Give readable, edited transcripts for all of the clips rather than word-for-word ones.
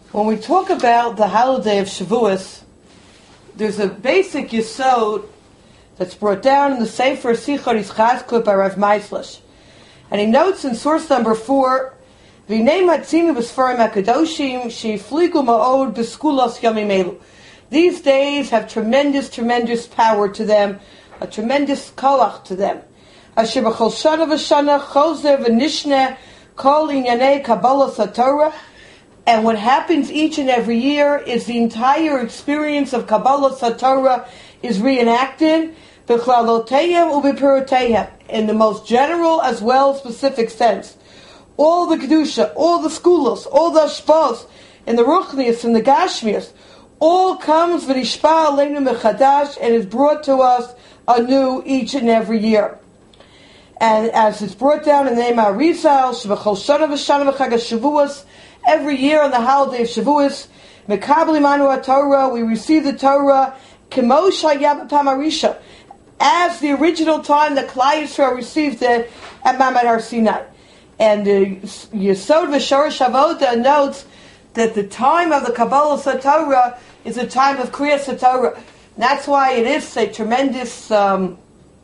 When we talk about the holiday of Shavuos, there's a basic yesod that's brought down in the Sefer Sichar Yizchazkut by Rav Meislish. And he notes in source number 4, V'nei matzinu b'sfarim hakadoshim she'ifligu ma'od b'skulos yamim elu. These days have tremendous power to them, a tremendous koach to them. Asher b'chol shana v'shana chozer v'nishneh kol inyanei kabbalas haTorah. And what happens each and every year is the entire experience of Kabbalas HaTorah is reenacted, b'chlaloteihem u'b'piroteihem, in the most general as well as specific sense. All the Kedusha, all the Skulos, all the Ashpos, in the Ruchnias and the Gashmias, all comes v'nishpa aleinu mechadash and is brought to us anew each and every year. And as it's brought down in the name of Arizal, Shebachol Shana v'Shana v'Chag HaShavuos, every year on the holiday of Shavuos, Mekabli Manu HaTorah, we receive the Torah, Kemo Shayab Pamarisha, as the original time that Klal Yisrael received it at Mamad Har Sinai. And Yesod V'Shorosh Avoda notes that the time of the Kabbalah HaTorah is a time of Kriyas HaTorah. That's why it is a tremendous inyan,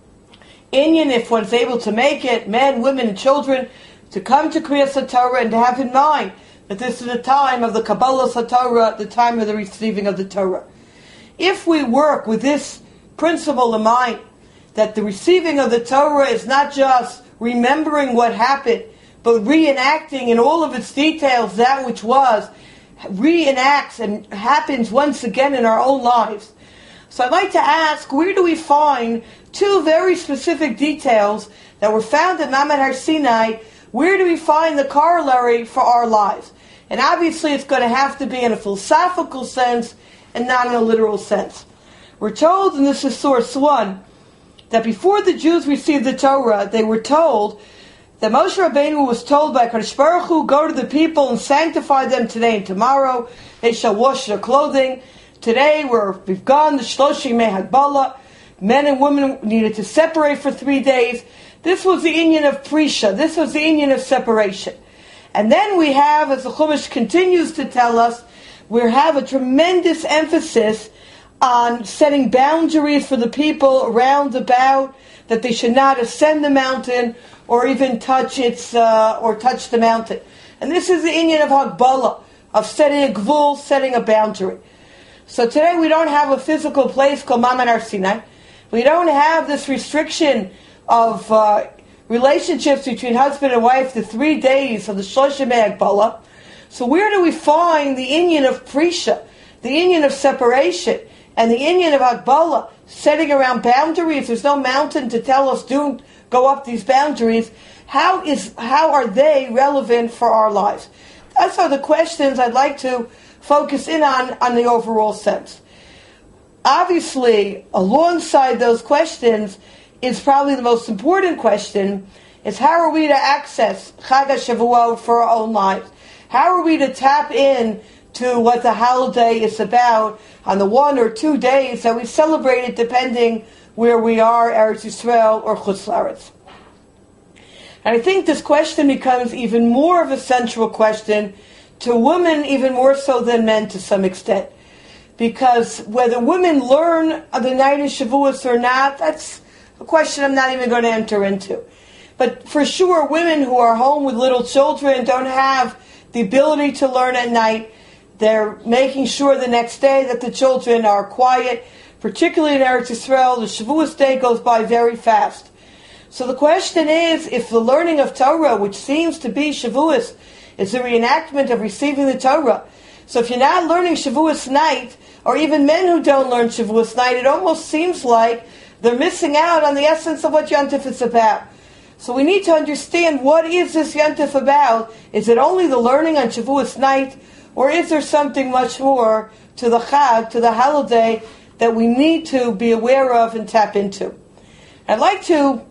if one's able to make it, men, women, and children, to come to Kriyas HaTorah and to have in mind that this is the time of the Kabbalah HaTorah, the time of the receiving of the Torah. If we work with this principle in mind, that the receiving of the Torah is not just remembering what happened, but reenacting in all of its details that which was, reenacts and happens once again in our own lives. So I'd like to ask, where do we find two very specific details that were found in Mamad Har Sinai? Where do we find the corollary for our lives? And obviously it's going to have to be in a philosophical sense and not in a literal sense. We're told, and this is source 1, that before the Jews received the Torah, they were told that Moshe Rabbeinu was told by Kadosh Baruch Hu, go to the people and sanctify them today and tomorrow. They shall wash their clothing. Today we've gone the Shloshim Yemei Hagbala. Men and women needed to separate for 3 days. This was the inyan of Prisha. This was the inyan of separation. And then we have, as the Chumash continues to tell us, we have a tremendous emphasis on setting boundaries for the people around about, that they should not ascend the mountain or even touch touch the mountain. And this is the inyan of Hagbala, of setting a gvul, setting a boundary. So today we don't have a physical place called Mamad Har Sinai. We don't have this restriction of relationships between husband and wife, the 3 days of the Shloshim Yemei Hagbala. So where do we find the inyan of Prisha, the inyan of separation, and the inyan of Hagbala, setting around boundaries? There's no mountain to tell us don't go up these boundaries. How are they relevant for our lives? Those are the questions I'd like to focus in on the overall sense. Obviously, alongside those questions is probably the most important question, is how are we to access Chag HaShavuot for our own lives? How are we to tap in to what the holiday is about on the 1 or 2 days that we celebrate it, depending where we are, Eretz Yisrael or Chutz La'aretz? And I think this question becomes even more of a central question to women, even more so than men to some extent. Because whether women learn on the night of Shavuos or not, that's a question I'm not even going to enter into. But for sure, women who are home with little children don't have the ability to learn at night. They're making sure the next day that the children are quiet, particularly in Eretz Yisrael. The Shavuos day goes by very fast. So the question is, if the learning of Torah, which seems to be Shavuos, is a reenactment of receiving the Torah. So if you're not learning Shavuos night, or even men who don't learn Shavuos night, it almost seems like they're missing out on the essence of what Yontif is about. So we need to understand, what is this Yontif about? Is it only the learning on Shavuos night, or is there something much more to the Chag, to the holiday, that we need to be aware of and tap into? I'd like to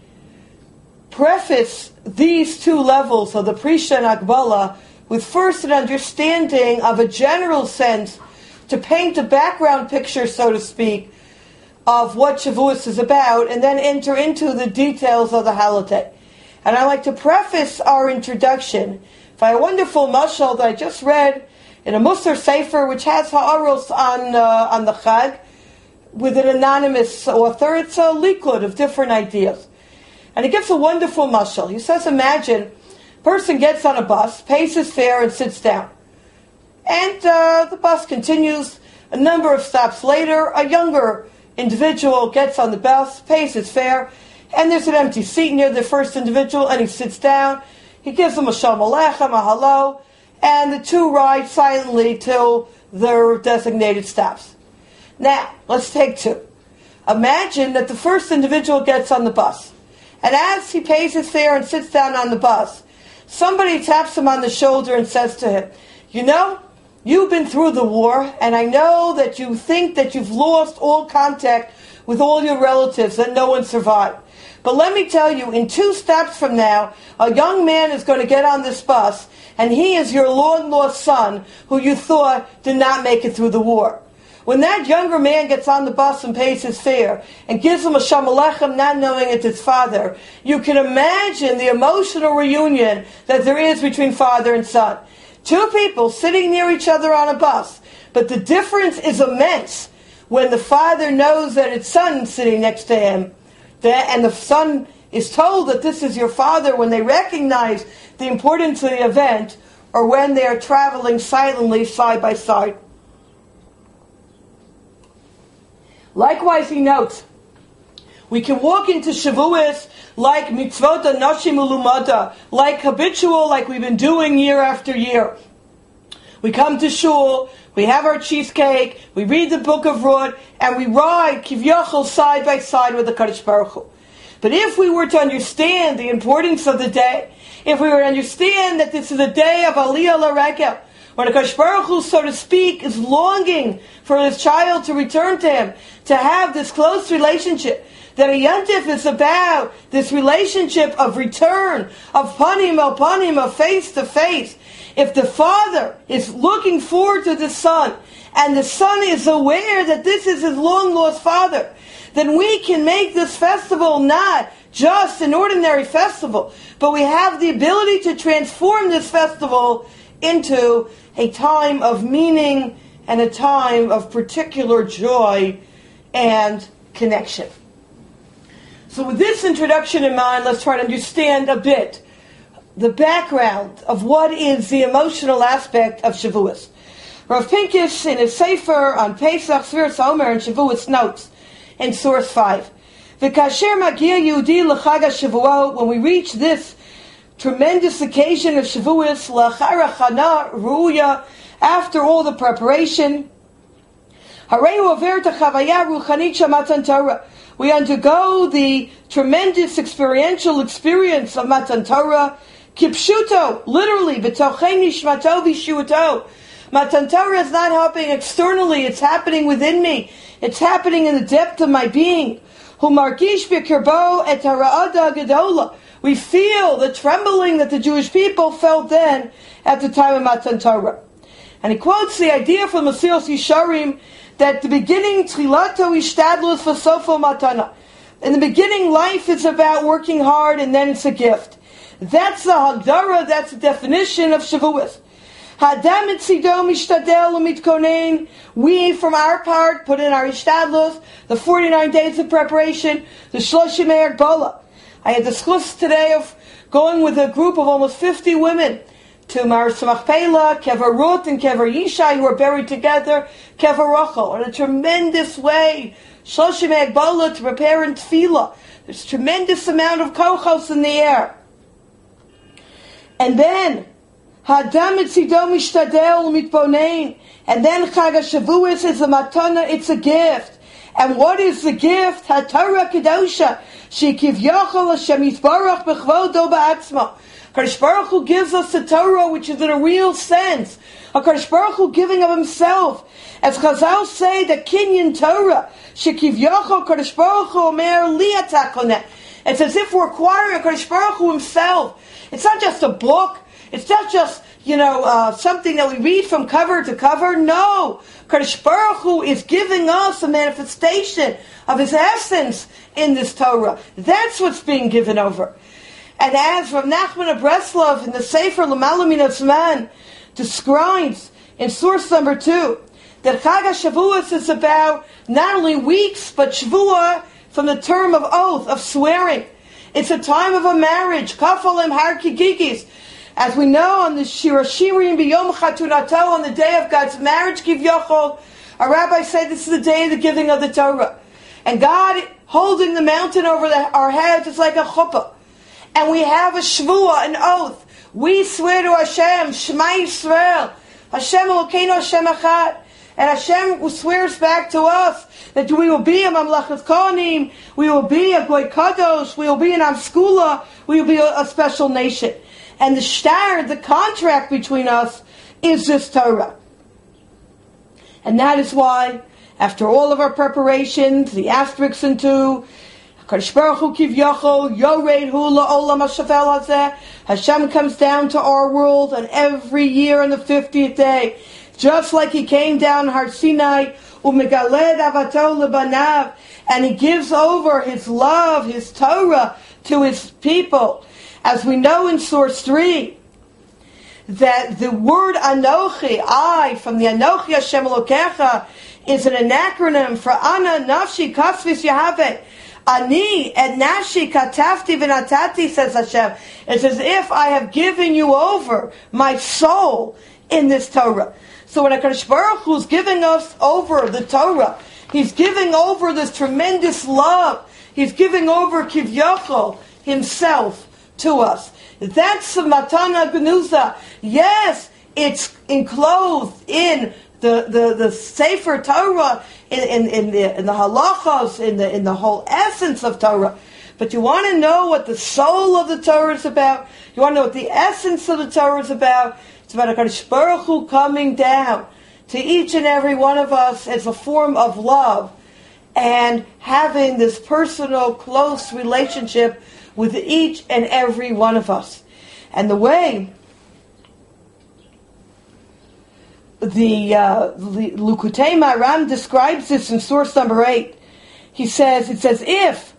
preface these two levels of the Prisha and Hagbala with first an understanding of a general sense, to paint a background picture, so to speak, of what Shavuos is about, and then enter into the details of the holiday. And I'd like to preface our introduction by a wonderful mashal that I just read in a Musar Sefer, which has ha'aros on the Chag, with an anonymous author. It's a likud of different ideas. And he gives a wonderful mashal. He says, imagine, a person gets on a bus, pays his fare, and sits down. And the bus continues. A number of stops later, a younger individual gets on the bus, pays his fare, and there's an empty seat near the first individual, and he sits down. He gives him a shalom aleichem, a hello, and the two ride silently till their designated stops. Now, let's take two. Imagine that the first individual gets on the bus, and as he pays his fare and sits down on the bus, somebody taps him on the shoulder and says to him, you know, you've been through the war, and I know that you think that you've lost all contact with all your relatives, that no one survived. But let me tell you, in 2 stops from now, a young man is going to get on this bus, and he is your long-lost son, who you thought did not make it through the war. When that younger man gets on the bus and pays his fare, and gives him a shalom aleichem, not knowing it's his father, you can imagine the emotional reunion that there is between father and son. 2 people sitting near each other on a bus, but the difference is immense when the father knows that his son is sitting next to him, and the son is told that this is your father, when they recognize the importance of the event, or when they are traveling silently side by side. Likewise, he notes, we can walk into Shavuos like mitzvot anashim ulumada, like habitual, like we've been doing year after year. We come to shul, we have our cheesecake, we read the book of Ruth, and we ride kivyachol side by side with the Kadosh Baruch Hu. But if we were to understand the importance of the day, if we were to understand that this is a day of Aliyah L'Regel, when the Kadosh Baruch Hu, so to speak, is longing for his child to return to him, to have this close relationship, that a Yantif is about this relationship of return, of panim el panim, of face to face. If the father is looking forward to the son, and the son is aware that this is his long-lost father, then we can make this festival not just an ordinary festival, but we have the ability to transform this festival into a time of meaning and a time of particular joy and connection. So with this introduction in mind, let's try to understand a bit the background of what is the emotional aspect of Shavuos. Rav Pincus, in his Sefer on Pesach, Sfiras Omer, and Shavuos, notes in source 5, V'kasher magia Yehudi l'chag HaShavuot, when we reach this tremendous occasion of Shavuos, l'achar hachana ruya, after all the preparation, harei over t'chavaya ruchanit shamatan Torah, we undergo the tremendous experiential experience of Matan Torah, kipshuto, literally, b'tochei nishmato v'shuto. Matan Torah is not happening externally, it's happening within me. It's happening in the depth of my being. Hu margish b'kirbo et hara'ada gedola. We feel the trembling that the Jewish people felt then at the time of Matan Torah. And he quotes the idea from Mesilas Yesharim that the beginning, tchilato ishtadlus v'sofo matana. In the beginning, life is about working hard, and then it's a gift. That's the Hagdara, that's the definition of Shavuos. Hadam etzido mishtadel umitkonen. We, from our part, put in our ishtadlus, the 49 days of preparation, the Shloshim Agbola. I had discussed today of going with a group of almost 50 women to Maris Machpelah, Kever Ruth, and Kever Yishai, who are buried together, Kever Rachel, in a tremendous way. Shloshim Agbola, to prepare in Tefillah. There's a tremendous amount of kochos in the air. And then, Hadam etzido mishtadel mitbonein. And then Chag HaShavuos is a matana, it's a gift. And what is the gift? HaTorah Kedosha. Shekivyachol Hashem Yisbarach b'chvodo ba'atzma. HaKadosh Baruch Hu gives us the Torah, which is in a real sense. HaKadosh Baruch Hu giving of Himself. As Chazal say, the Kinyan Torah, Shekivyachol HaKadosh Baruch Hu Omer Liatakoneh. It's as if we're acquiring HaKadosh Baruch Hu Himself. It's not just a book. It's not just, something that we read from cover to cover. No. HaKadosh Baruch Hu is giving us a manifestation of His essence in this Torah. That's what's being given over. And as Rav Nachman of Breslov in the Sefer L'Mala Min HaZman describes, in source number 2, that Chag HaShavuos is about not only weeks, but Shavua from the term of oath, of swearing. It's a time of a marriage. Kafalim har kigigis. As we know on the Shir Hashirim b'yom chatunato, on the day of God's marriage, Kivyochol, our rabbi said this is the day of the giving of the Torah. And God holding the mountain over our heads is like a chuppah. And we have a shvua, an oath. We swear to Hashem, Shema Yisrael, Hashem Elokeinu Hashem Echad. And Hashem swears back to us that we will be a Mamlachet Kohanim, we will be a Goy Kadosh, we will be an Am Skula, we will be a special nation. And the shtar, the contract between us, is this Torah. And that is why, after all of our preparations, the asterisks into HaKadosh Baruch Hu Kivyochol, Yored Hu La'olam HaShavel Hazeh, Hashem comes down to our world, and every year on the 50th day, just like He came down Har Sinai, Umegaled Avato Lebanav, and He gives over His love, His Torah, to His people. As we know in source 3, that the word Anochi, I, from the Anochi Hashem Elokecha, is an acronym for Ana Nafshi Kasvis Yahave. Ani et Nafshi Katafti V'Natati, says Hashem. It's as if I have given you over my soul in this Torah. So when HaKadosh Baruch Hu is giving us over the Torah, He's giving over this tremendous love. He's giving over Kivyochol, Himself, to us. That's the Matana Genuza. Yes, it's enclosed in the Sefer Torah, in the halachos, in the whole essence of Torah. But you want to know what the soul of the Torah is about? You want to know what the essence of the Torah is about? It's about HaKadosh Baruch Hu coming down to each and every one of us as a form of love and having this personal, close relationship with each and every one of us. And the way the Likutei Maharan describes this in source number 8, it says, if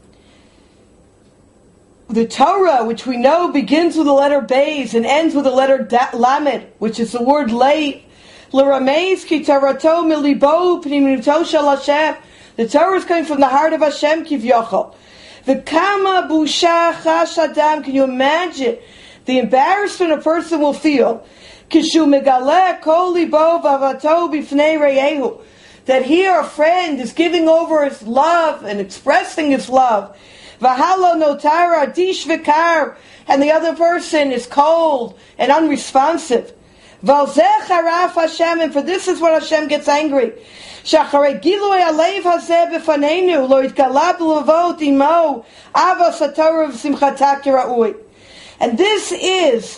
the Torah, which we know begins with the letter Beis and ends with the letter Lamed, which is the word late, L'rameis ki tarato milibo pnimuto shel Hashem. The Torah is coming from the heart of Hashem, Kivyochol. The kama busha chash adam. Can you imagine the embarrassment a person will feel? Kishu megaleh kol libo vavato b'fnei reyehu. That here a friend is giving over his love and expressing his love. V'halo notara dish v'kar, and the other person is cold and unresponsive. V'alzeh charaf Hashem, and for this is what Hashem gets angry. Shacharei gilui alev hazeh b'faneinu lo yitgalad l'avot imo avos haTorah v'simchata kira'ui. And this is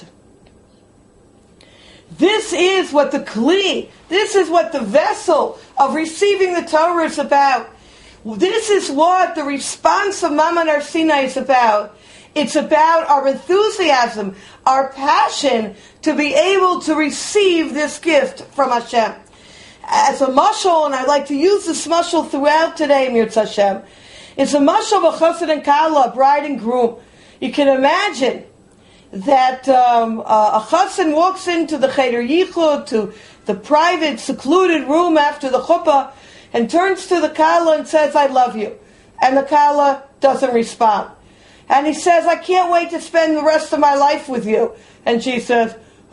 what the kli, this is what the vessel of receiving the Torah is about. This is what the response of Maman Har Sinai is about. It's about our enthusiasm, our passion to be able to receive this gift from Hashem. As a mashal, and I like to use this mashal throughout today, Mirz Hashem, it's a mashal of a chassid and kala, bride and groom. You can imagine that a chassid walks into the cheder yichud, to the private, secluded room after the chuppah, and turns to the kala and says, I love you. And the kala doesn't respond. And he says, I can't wait to spend the rest of my life with you. And she says,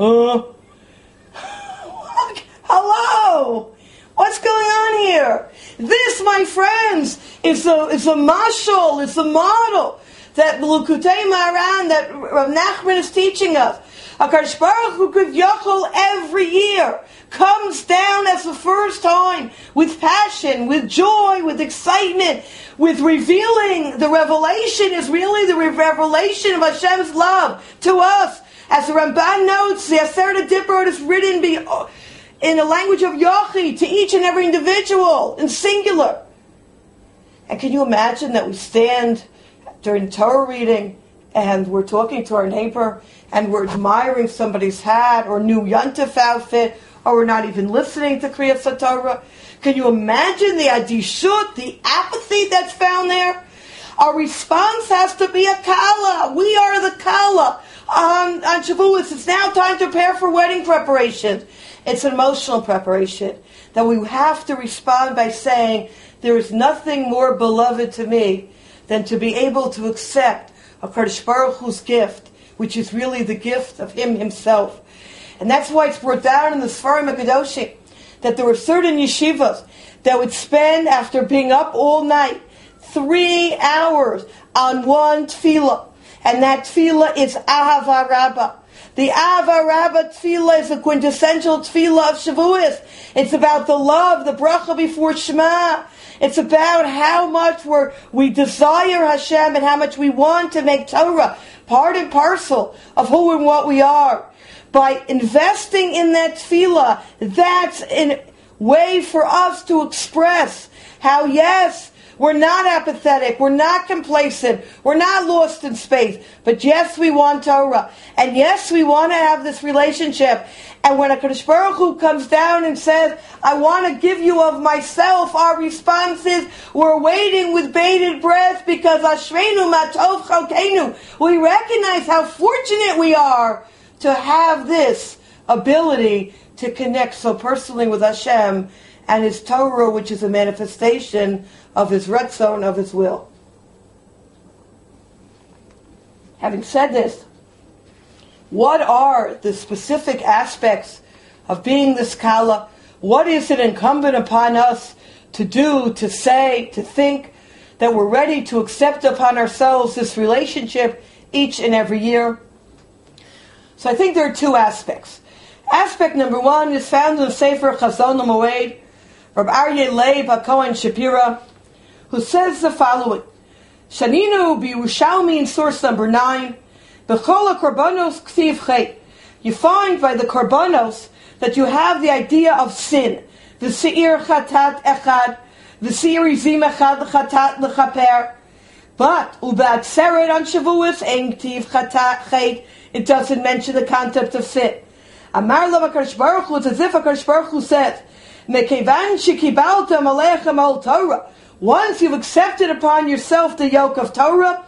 hello? What's going on here? This, my friends, is a mashal, is a model that Likutei Maharan, that Rav Nachman is teaching us. HaKadosh Baruch Hu Kivyochol every year comes down as the first time with passion, with joy, with excitement, with revealing. The revelation is really the revelation of Hashem's love to us. As the Ramban notes, the Aseret HaDibrot is written in the language of Yochi to each and every individual, in singular. And can you imagine that we stand during Torah reading and we're talking to our neighbor and we're admiring somebody's hat or new Yontif outfit, or we're not even listening to Kriyas HaTorah? Can you imagine the adishut, the apathy that's found there? Our response has to be a kala. We are the kala on Shavuos. It's now time to prepare for wedding preparations. It's an emotional preparation that we have to respond by saying, there is nothing more beloved to me than to be able to accept a Kadosh Baruch Hu's gift, which is really the gift of Him Himself. And that's why it's brought down in the Sfarim HaKadoshim that there were certain yeshivas that would spend, after being up all night, 3 hours on one tefillah. And that tefillah is Ahava Rabbah. The Ahava Rabbah tefillah is a quintessential tefillah of Shavuos. It's about the love, the bracha before Shema. It's about how much we desire Hashem and how much we want to make Torah part and parcel of who and what we are. By investing in that tefillah, that's a way for us to express how, yes, we're not apathetic, we're not complacent, we're not lost in space, but yes, we want Torah, and yes, we want to have this relationship. And when a Kadosh Baruch Hu comes down and says, I want to give you of myself, our response is, we're waiting with bated breath because Ashreinu Matov Chalkeinu. We recognize how fortunate we are to have this ability to connect so personally with Hashem and His Torah, which is a manifestation of His Ratzon, of His will. Having said this, what are the specific aspects of being this Kala? What is it incumbent upon us to do, to say, to think, that we're ready to accept upon ourselves this relationship each and every year? So I think there are 2 aspects. Aspect number 1 is found in the Sefer Chazon HaMoed, Rabbi Aryeh Leib HaKohen Shapira, who says the following: Shaninu b'Yerushalmi in source number 9, B'chol HaKorbanos Ksiv Chet. You find by the Korbanos that you have the idea of sin. The Seir Chatat Echad, the Seir Izim Echad Chatat L'chaper. But U'Ba'atzeret on Shavuos Ein Ktiv Chatat Chet. It doesn't mention the concept of sin. Amar Lo HaKadosh Baruch Hu, it's as if HaKadosh Baruch Hu says, Mekevan shekibaltem alechem al Torah. Once you've accepted upon yourself the yoke of Torah,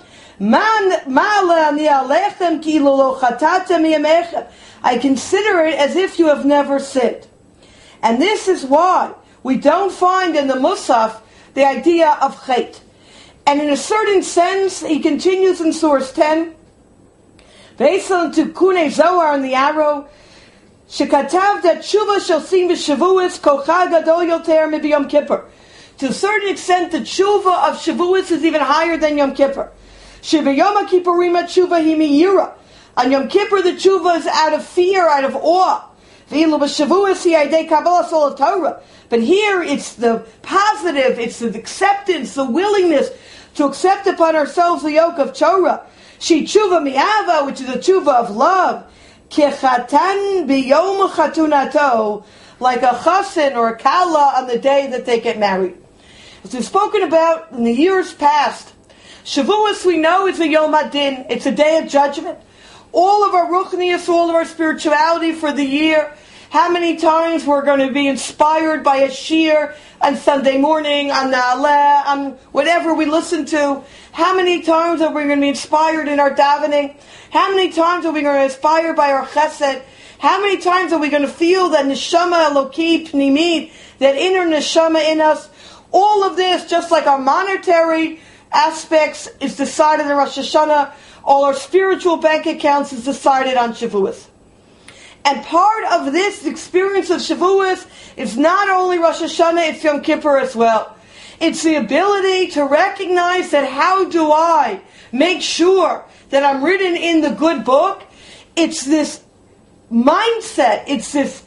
I consider it as if you have never sinned. And this is why we don't find in the Musaf the idea of Chet. And in a certain sense, he continues in source 10, based on Tikkunei Zohar on the arrow, Shekatav that Tshuva shall sing v'Shavuos kocha gadol yoter mib'Yom Kippur. To a certain extent, the Tshuva of Shavuos is even higher than Yom Kippur. Shevayom Kippurim Tshuva hi miyira. On Yom Kippur, the Tshuva is out of fear, out of awe. V'ilu b'Shavuos hi aydei kabbalas ol Torah. But here, it's the positive, it's the acceptance, the willingness to accept upon ourselves the yoke of Torah. She Tshuva mi'ava, which is a Tshuva of love. Kechatan biyom chatunato, like a chasen or a kala on the day that they get married. As we've spoken about in the years past, Shavuos we know is a Yom Adin. It's a day of judgment. All of our ruchnius, all of our spirituality for the year. How many times we're going to be inspired by a shir on Sunday morning, on Na'aleh, on whatever we listen to. How many times are we going to be inspired in our davening? How many times are we going to be inspired by our chesed? How many times are we going to feel that neshama eloki pnimid, that inner neshama in us? All of this, just like our monetary aspects, is decided in Rosh Hashanah. All our spiritual bank accounts is decided on Shavuos. And part of this experience of Shavuos is not only Rosh Hashanah, it's Yom Kippur as well. It's the ability to recognize that how do I make sure that I'm written in the good book? It's this mindset, it's this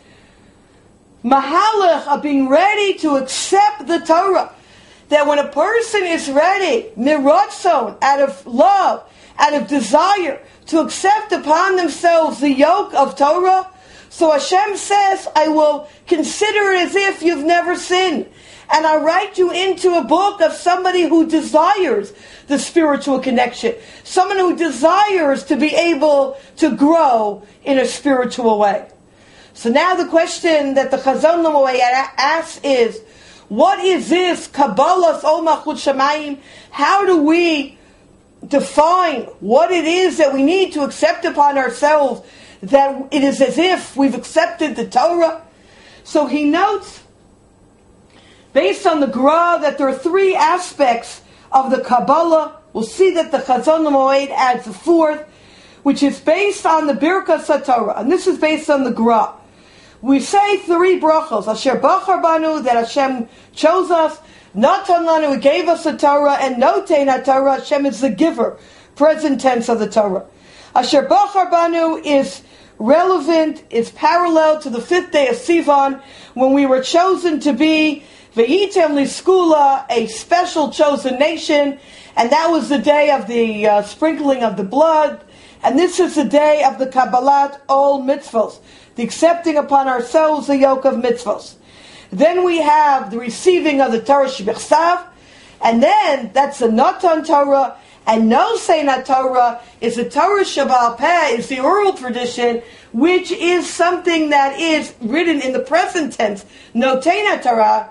mahalach of being ready to accept the Torah. That when a person is ready, miratzon, out of love, out of desire, to accept upon themselves the yoke of Torah, so Hashem says, I will consider it as if you've never sinned. And I write you into a book of somebody who desires the spiritual connection. Someone who desires to be able to grow in a spiritual way. So now the question that the Chazon HaMoed asks is, what is this Kabbalas Ol Malchut Shamayim? How do we define what it is that we need to accept upon ourselves, that it is as if we've accepted the Torah. So he notes, based on the Gra, that there are three aspects of the Kabbalah. We'll see that the Chazon HaMoed adds a fourth, which is based on the Birkas HaTorah, and this is based on the Gra. We say three brachos: Asher Bachar Banu, that Hashem chose us; Natan Lanu, He gave us the Torah; and Notein HaTorah, Hashem is the giver, present tense of the Torah. Asher Bachar Banu is relevant, is parallel to the 5th day of Sivan, when we were chosen to be Ve'item Liskula, a special chosen nation, and that was the day of the sprinkling of the blood, and this is the day of the Kabbalat all mitzvos, the accepting upon ourselves the yoke of mitzvos. Then we have the receiving of the Torah Shebechsav, and then that's the Natan Torah, and Nosein Torah is the Torah Sheba'al Peh, is the oral tradition, which is something that is written in the present tense, Notein Torah,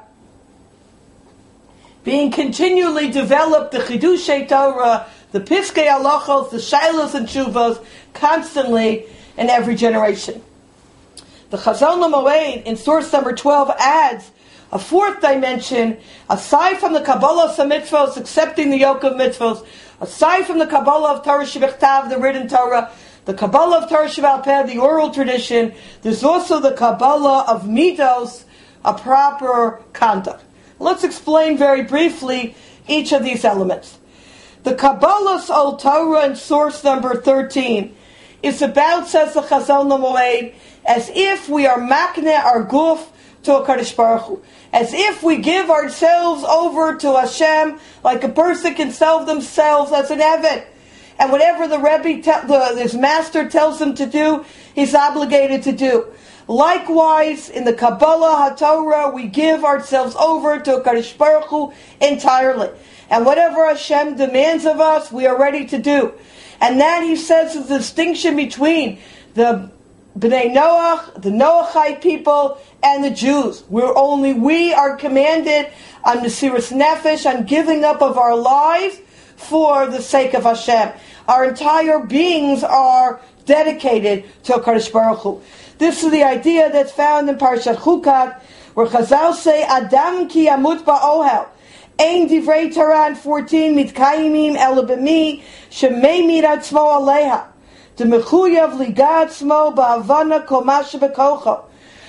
being continually developed, the Chidushei Torah, the Piskei Halachos, the Shailos and Shuvos, constantly in every generation. The Chazon HaMoed in source number 12 adds a fourth dimension, aside from the Kabbalah of mitzvos, accepting the yoke of mitzvos, aside from the Kabbalah of Torah Shebechtav, the written Torah, the Kabbalah of Torah Sheba'al Peh, the oral tradition, there's also the Kabbalah of Midos, a proper conduct. Let's explain very briefly each of these elements. The Kabbalah's Old Torah in source number 13 is about, says the Chazon HaMoed, as if we are makneh our guf to HaKadosh Baruch Hu, as if we give ourselves over to Hashem like a person can sell themselves as an eved. And whatever the Rebbe, his master tells him to do, he's obligated to do. Likewise, in the Kabbalah HaTorah, we give ourselves over to HaKadosh Baruch Hu entirely. And whatever Hashem demands of us, we are ready to do. And that, he says, is the distinction between the Bnei Noach, the Noachite people, and the Jews. We are commanded on Mesiras Nefesh, on giving up of our lives for the sake of Hashem. Our entire beings are dedicated to HaKadosh Baruch Hu. This is the idea that's found in Parashat Chukat, where Chazal say, Adam ki amut ba'ohel. Ein divrei Torah 14, mitkayimim ela b'mi, shemei miratzmo aleha. D'mechuyav ligatzmo ba'avana kol ma shebekocho.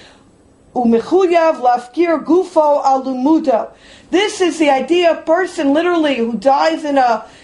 U'mechuyav lafkir gufo alumudo. This is the idea of a person literally who dies in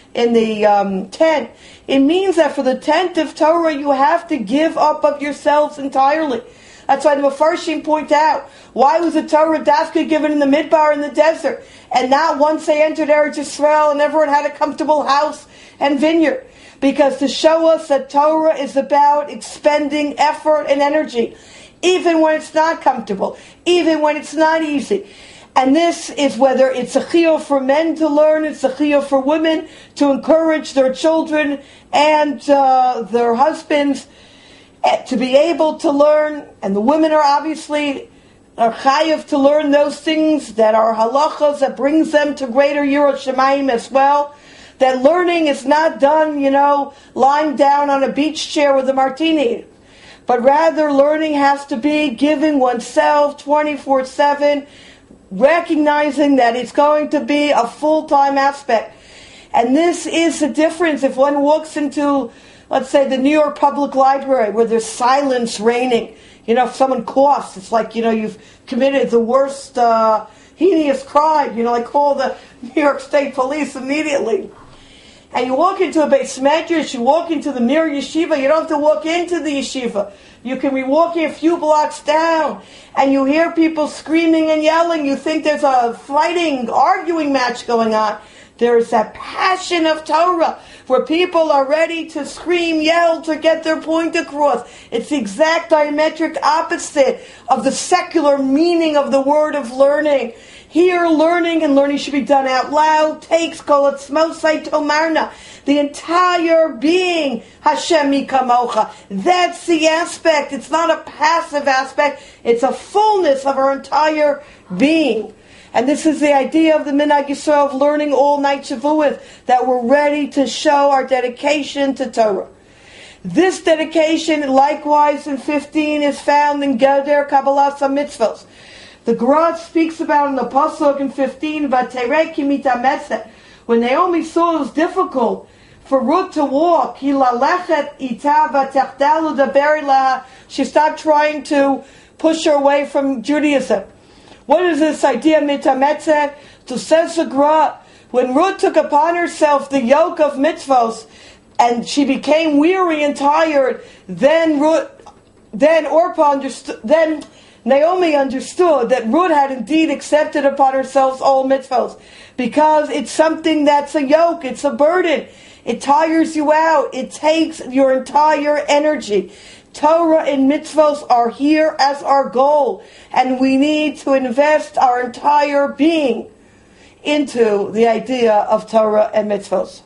the tent. It means that for the tent of Torah, you have to give up of yourselves entirely. That's why the Mefarshim point out, why was the Torah dafka given in the Midbar, in the desert, and not once they entered Eretz Yisrael and everyone had a comfortable house and vineyard? Because to show us that Torah is about expending effort and energy, even when it's not comfortable, even when it's not easy. And this is whether it's a chiyuv for men to learn, it's a chiyuv for women to encourage their children and their husbands to be able to learn. And the women are obviously chayiv to learn those things that are halachas, that brings them to greater Yiras Shamayim as well. That learning is not done, lying down on a beach chair with a martini. But rather, learning has to be giving oneself 24/7, recognizing that it's going to be a full-time aspect. And this is the difference if one walks into, let's say, the New York Public Library where there's silence reigning. If someone coughs, it's like, you've committed the worst, heinous crime. They call the New York State Police immediately. And you walk into a Beis Medrash, you walk into the Mir Yeshiva, you don't have to walk into the yeshiva. You can be walking a few blocks down, and you hear people screaming and yelling. You think there's a fighting, arguing match going on. There's that passion of Torah, where people are ready to scream, yell, to get their point across. It's the exact diametric opposite of the secular meaning of the word of learning. Here, learning should be done out loud, takes kol atzmosai tomarna, the entire being, Hashem mi kamocha. That's the aspect. It's not a passive aspect. It's a fullness of our entire being. And this is the idea of the Minhag Yisrael of learning all night Shavuot, that we're ready to show our dedication to Torah. This dedication, likewise in 15, is found in Geder Kabbalas HaMitzvos. The Gemara speaks about in the Pasuk in 15, Vaterei ki mitametzet. When Naomi saw it was difficult for Ruth to walk, she stopped trying to push her away from Judaism. What is this idea, mitametzet? To says the Gemara, when Ruth took upon herself the yoke of mitzvos, and she became weary and tired, then Naomi understood that Ruth had indeed accepted upon herself all mitzvos, because it's something that's a yoke, it's a burden. It tires you out. It takes your entire energy. Torah and mitzvos are here as our goal, and we need to invest our entire being into the idea of Torah and mitzvos.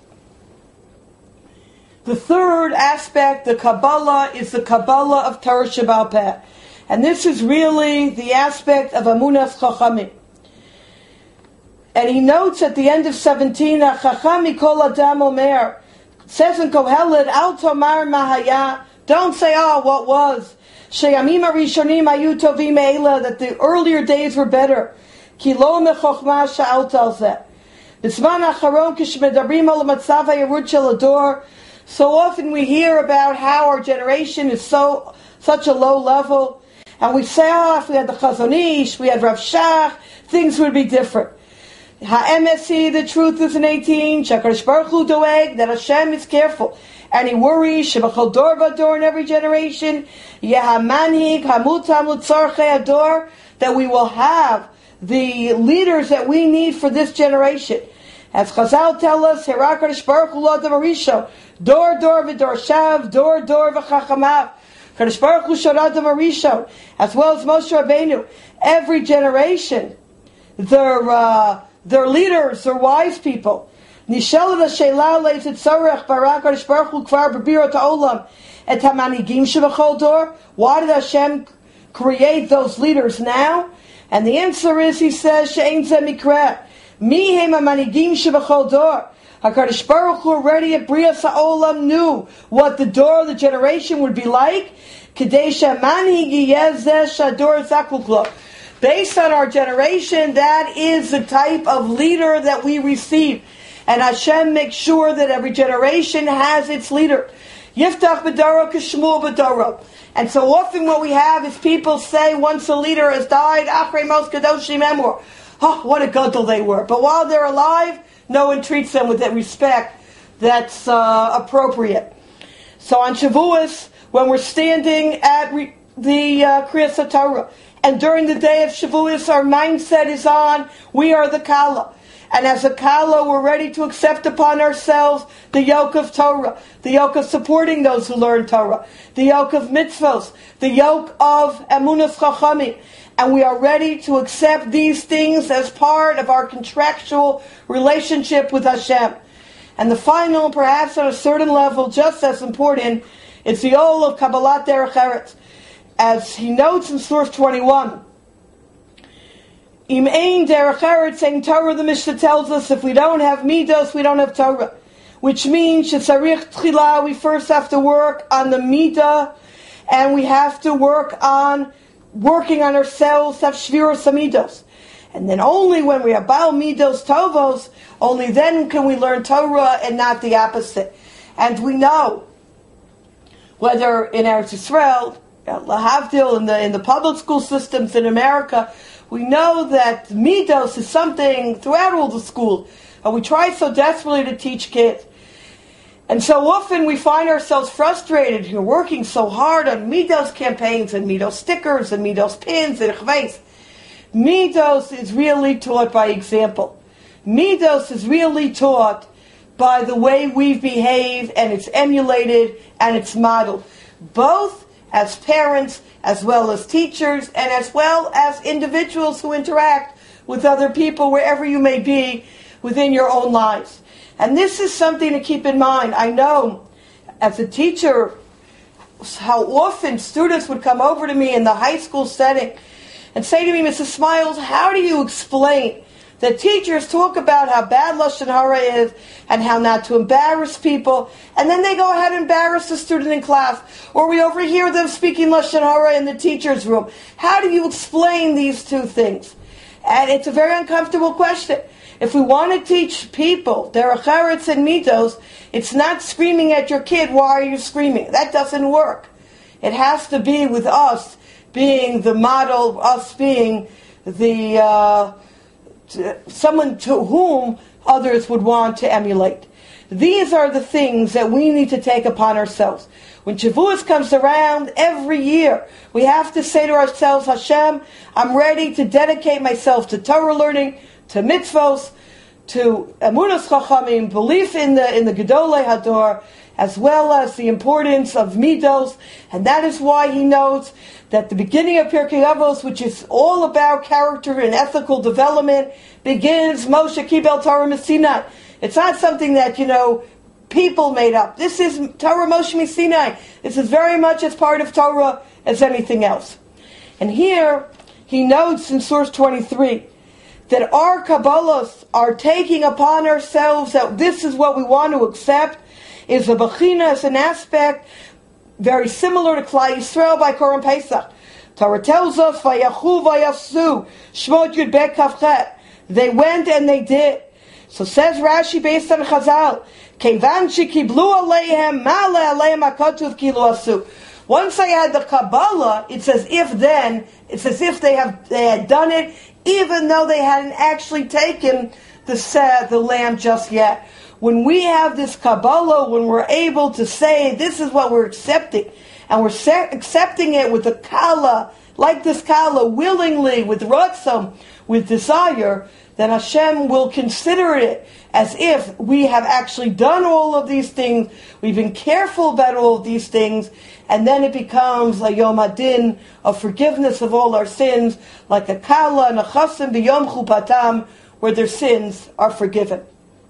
The third aspect, the Kabbalah, is the Kabbalah of Torah Sheba'al Peh. And this is really the aspect of Amunas Chachamim. And he notes at the end of 17, Chachami kol adam omer, says in Kohelet, Al tomar mahaya, don't say, what was. Sheyamim harishonim hayu tovim me'ela, that the earlier days were better. Ki lo mechochma sha'alt al zeh. B'zman acharon kishmedabrim al matzav hayarud shel ador. So often we hear about how our generation is such a low level. And we say, if we had the Chazon Ish, we had Rav Shach, things would be different. HaMSC, the truth is in 18, Shakadosh Baruch Hu doeg, that Hashem is careful. And he worries, Shebachol dor v'dor, in every generation, Yehamanhig, Hamut Hamut Tzarchei Ador, that we will have the leaders that we need for this generation. As Chazal tell us, HaKadosh Baruch Hu L'Adam Arisho, Dor Dor v'dor Shav, Dor Dor v'chachamav. Kadosh Baruch Hu Shor Adam Arishon, as well as Moshe Rabbeinu. Every generation, their leaders, their wise people. Nishelet HaSheila Le'etzit Tzorech Barak Kadosh Baruch Hu Kvar B'Birot HaOlam Et HaManigim Shebachol Dor. Why did Hashem create those leaders now? And the answer is, he says, She'ein Zeh Mikreh. Mi Hem HaManigim Shebachol Dor. HaKadosh Baruch Hu already at Brias HaOlam knew what the door of the generation would be like. Based on our generation, that is the type of leader that we receive. And Hashem makes sure that every generation has its leader. Yiftach b'daro k'shmuel b'daro. And so often what we have is people say, once a leader has died, Achrei Mos Kadoshim Emor. Oh, what a gadol they were. But while they're alive, no one treats them with that respect that's appropriate. So on Shavuos, when we're standing at the Kriyas HaTorah, and during the day of Shavuos, our mindset is on, we are the Kala. And as a Kala, we're ready to accept upon ourselves the yoke of Torah, the yoke of supporting those who learn Torah, the yoke of mitzvos, the yoke of Emunas Chachamim. And we are ready to accept these things as part of our contractual relationship with Hashem. And the final, perhaps on a certain level, just as important, it's the Ol of Kabbalat Derech Eretz. As he notes in Source 21, Im Ein Derech Eretz, saying Torah, the Mishnah tells us, if we don't have Midos, we don't have Torah. Which means, Shetzarich Tchila, we first have to work on the Midah, and we have to working on ourselves, have Shviros Midos. And then only when we are Baal Midos Tovos, only then can we learn Torah and not the opposite. And we know, whether in Eretz Yisrael, Lahavdil, in the public school systems in America, we know that Midos is something throughout all the schools. And we try so desperately to teach kids. And so often we find ourselves frustrated. You're working so hard on Midos campaigns and Midos stickers and Midos pins and chveis. Midos is really taught by example. Midos is really taught by the way we behave, and it's emulated and it's modeled, both as parents, as well as teachers, and as well as individuals who interact with other people wherever you may be within your own lives. And this is something to keep in mind. I know, as a teacher, how often students would come over to me in the high school setting and say to me, Mrs. Smiles, how do you explain that teachers talk about how bad Lashon Hara is and how not to embarrass people, and then they go ahead and embarrass the student in class, or we overhear them speaking Lashon Hara in the teacher's room? How do you explain these two things? And it's a very uncomfortable question. If we want to teach people derech eretz and midos, it's not screaming at your kid, why are you screaming? That doesn't work. It has to be with us being the model, us being the someone to whom others would want to emulate. These are the things that we need to take upon ourselves. When Shavuos comes around every year, we have to say to ourselves, Hashem, I'm ready to dedicate myself to Torah learning, to mitzvos, to emunas chachamim, belief in the Gedolei Hador, as well as the importance of midos, and that is why he notes that the beginning of Pirkei Avos, which is all about character and ethical development, begins Moshe Kibel Torah Sinai. It's not something that, people made up. This is Torah Moshe Sinai. This is very much as part of Torah as anything else. And here, he notes in source 23, that our Kabbalas are taking upon ourselves that this is what we want to accept, is a bechina, is an aspect very similar to Klal Yisrael by Korban Pesach. Torah tells us, Vayachu vayasu, Shmot Yud Bet Kavchet. They went and they did. So says Rashi based on Chazal, Kevan shekiblu aleihem, male aleihem hakatuv kilu asu. Once they had the Kabbalah, it's as if they had done it, even though they hadn't actually taken the lamb just yet. When we have this Kabbalah, when we're able to say, this is what we're accepting, and we're accepting it with a kala, like this kala, willingly, with ratzon, with desire, then Hashem will consider it as if we have actually done all of these things, we've been careful about all of these things, and then it becomes a Yom Hadin, a forgiveness of all our sins, like a kala and a chasim b'yom chupatam, where their sins are forgiven.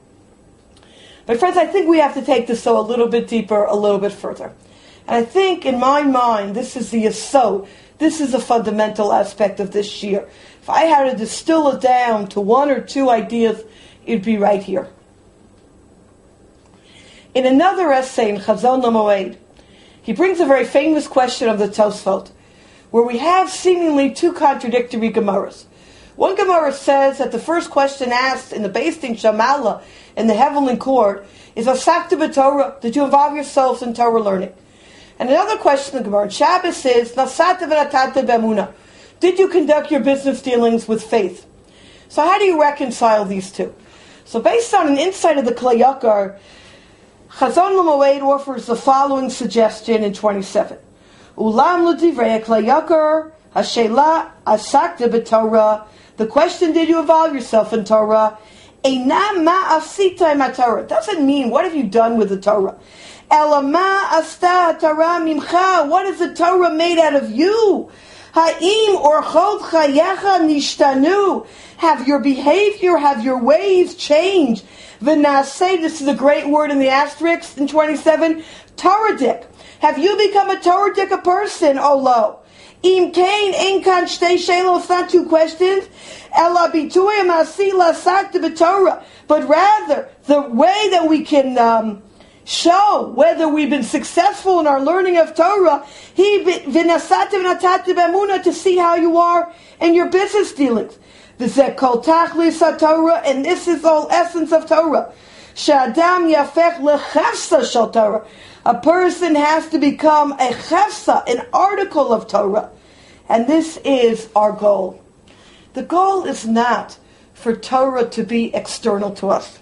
But friends, I think we have to take this a little bit deeper, a little bit further. And I think, in my mind, this is the yesod. This is a fundamental aspect of this year. If I had to distill it down to one or two ideas, it'd be right here. In another essay in Chazon Lamoed, he brings a very famous question of the Tosfot, where we have seemingly two contradictory Gemaras. One Gemara says that the first question asked in the Beis Din Shamala in the heavenly court is Asakta b'Torah, did you involve yourselves in Torah learning? And another question in the Gemara Shabbos is Nasata v'natata b'emunah, did you conduct your business dealings with faith? So how do you reconcile these two? So based on an insight of the Kli Yakar, Chazon Lamoed offers the following suggestion in 27. Ulam l'divrei Kli Yakar hashela asakta b'Torah. The question, did you involve yourself in Torah? Einam ma asita im Torah. Doesn't mean, what have you done with the Torah? Ela ma asta Torah mimcha. What is the Torah made out of you? Ha'im orchot chayecha nishtanu. Have your behavior, have your ways changed? V'naseh, this is a great word in the asterisk in 27, Toradik. Have you become a Toradik, a person, O lo? Im kain ein kan shtei shelos, not two questions. Ela bituy masi lasakta b'Torah. But rather, the way that we can show whether we've been successful in our learning of Torah, v'nasata v'natata b'emunah, to see how you are in your business dealings. V'zeh kol tachlis ha-Torah, and this is all essence of Torah. She'adam yafech lechefsa shel Torah. A person has to become a chefsa, an article of Torah. And this is our goal. The goal is not for Torah to be external to us.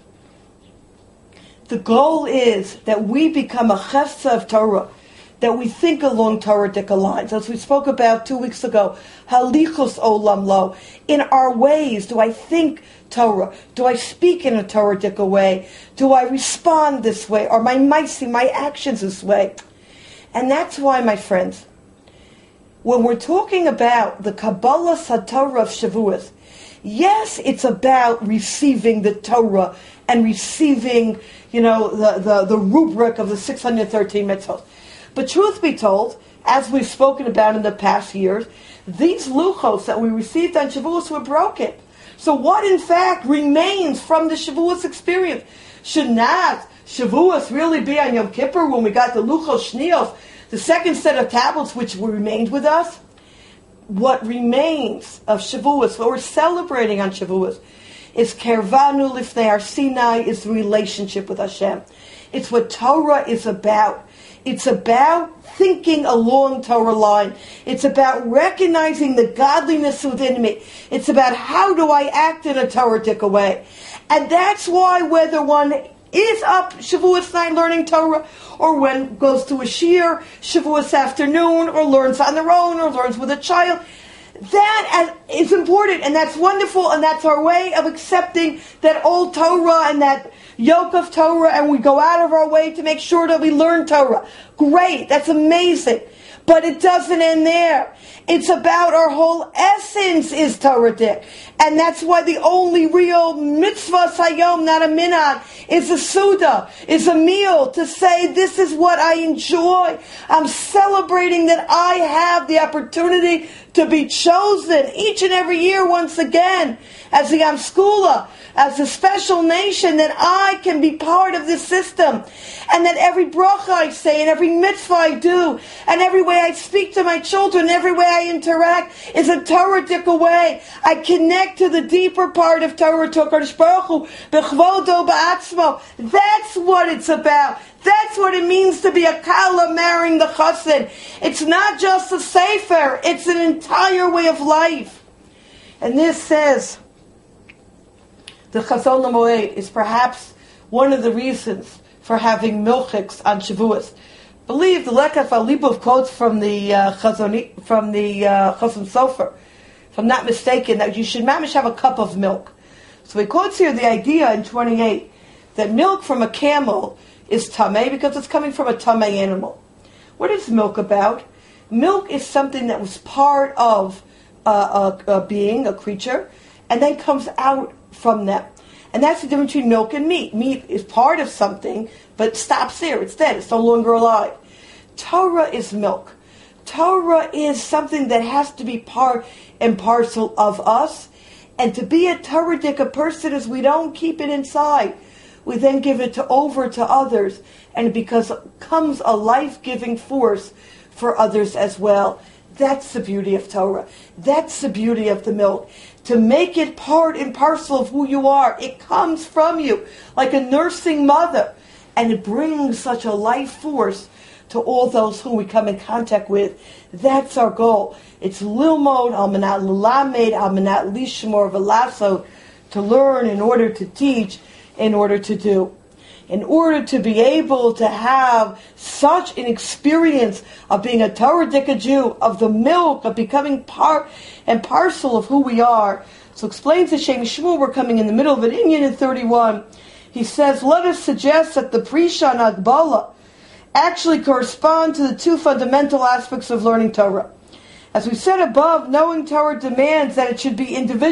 The goal is that we become a chefsa of Torah, that we think along Torah-dik lines. As we spoke about 2 weeks ago, halichos olam lo. In our ways, do I think Torah? Do I speak in a Torah-dik way? Do I respond this way? Are my maisim, my actions this way? And that's why, my friends, when we're talking about the Kabbalah Satorah of Shavuos, yes, it's about receiving the Torah and receiving, the rubric of the 613 mitzvot. But truth be told, as we've spoken about in the past years, these luchos that we received on Shavuos were broken. So what in fact remains from the Shavuos experience? Should not Shavuos really be on Yom Kippur when we got the luchos shnios, the second set of tablets which remained with us? What remains of Shavuos, what we're celebrating on Shavuos, is Kervanu Lifnei Har Sinai, is the relationship with Hashem. It's what Torah is about. It's about thinking along Torah line. It's about recognizing the godliness within me. It's about how do I act in a Torah-tic way. And that's why whether one is up Shavuos night learning Torah, or when goes to a shiur Shavuos afternoon, or learns on their own, or learns with a child, that is important, and that's wonderful, and that's our way of accepting that old Torah and that yoke of Torah, and we go out of our way to make sure that we learn Torah. Great, that's amazing. But it doesn't end there. It's about our whole essence is Torah-tic. And that's why the only real mitzvah sayom, not a minan, is a suda, is a meal to say this is what I enjoy. I'm celebrating that I have the opportunity to be chosen each and every year once again as the Am Skula, as a special nation, that I can be part of this system. And that every bracha I say, and every mitzvah I do, and every way I speak to my children, every way I interact, is a Torah-tic way. I connect to the deeper part of Torah, to HaKadosh Baruch Hu, b'chvodo ba'atzmo. That's what it's about. That's what it means to be a kala marrying the chassid. It's not just a sefer, it's an entire way of life. And this says, the Chazon L'Moed is perhaps one of the reasons for having milchiks on Shavuos. Believe the Lekef Alibov quotes from the Chazon Sofer, if I'm not mistaken, that you should mamish have a cup of milk. So he quotes here the idea in 28 that milk from a camel is tameh because it's coming from a tameh animal. What is milk about? Milk is something that was part of a being, a creature, and then comes out from them. And that's the difference between milk and meat. Meat is part of something, but stops there. It's dead. It's no longer alive. Torah is milk. Torah is something that has to be part and parcel of us. And to be a Torah-tic person is we don't keep it inside. We then give it over to others. And it becomes a life-giving force for others as well. That's the beauty of Torah. That's the beauty of the milk. To make it part and parcel of who you are. It comes from you like a nursing mother. And it brings such a life force to all those who we come in contact with. That's our goal. It's lilmod, almanat lilamed, almanat lishmor v'lasot, to learn in order to teach, in order to do. In order to be able to have such an experience of being a Torah-tic Jew, of the milk, of becoming part and parcel of who we are. So explains the Shem Shmuel, we're coming in the middle of an Inyan in 31. He says, let us suggest that the Prisha and Agbala actually correspond to the two fundamental aspects of learning Torah. As we said above, knowing Torah demands that it should be